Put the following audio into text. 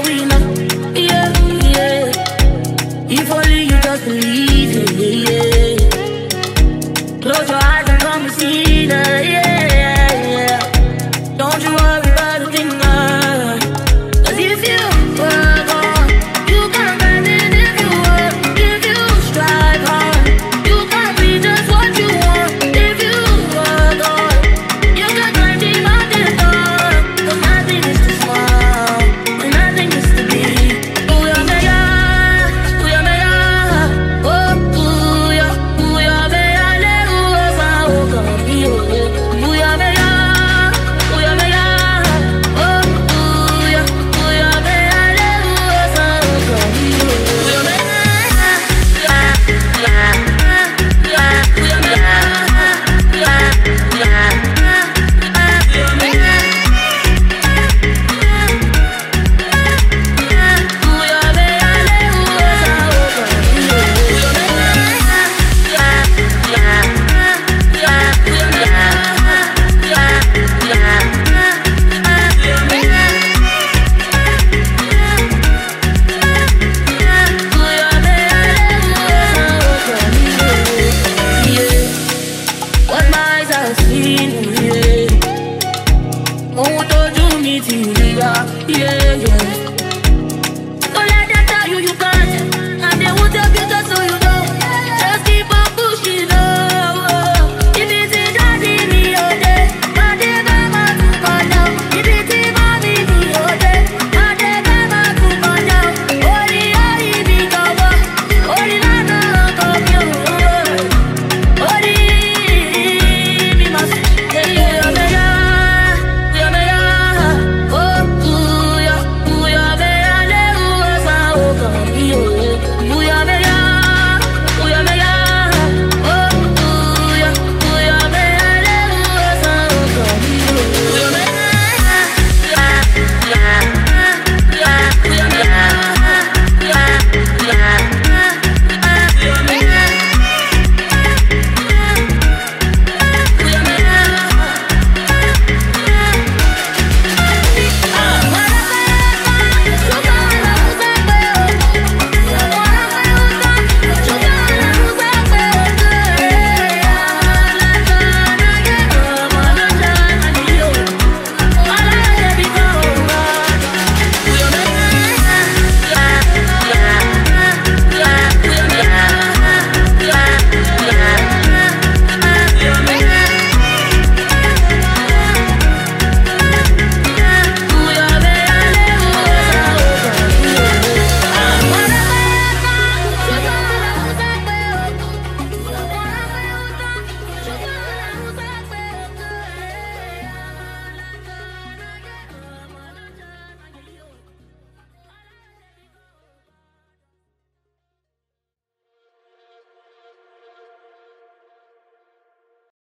we know. Yeah, yeah. If only you just believe, yeah, yeah. Close your eyes and come and see that, yeah, yeah, yeah. Don't you worry about a thing, cause if you work hard, you can find it if you work. If you strive hard, you can be just what you want. If you work hard, you can climb the mountain top. Cause nothing is too small, and nothing is too big. Ooh, yeah, man, yeah. Ooh, yeah, man, yeah. Oh, ooh, yeah. Ooh, yeah, man, yeah. Ooh, yeah, man, oh, come on, ooh, yeah, man, yeah. Ooh, yeah, man, yeah. Oh, ooh, yeah. Ooh, yeah, man, yeah. Ooh, yeah, man, oh, come on, ooh, yeah, man, what my eyes have seen, yeah. Ohun tójú mi ti rí, yeah, yeah.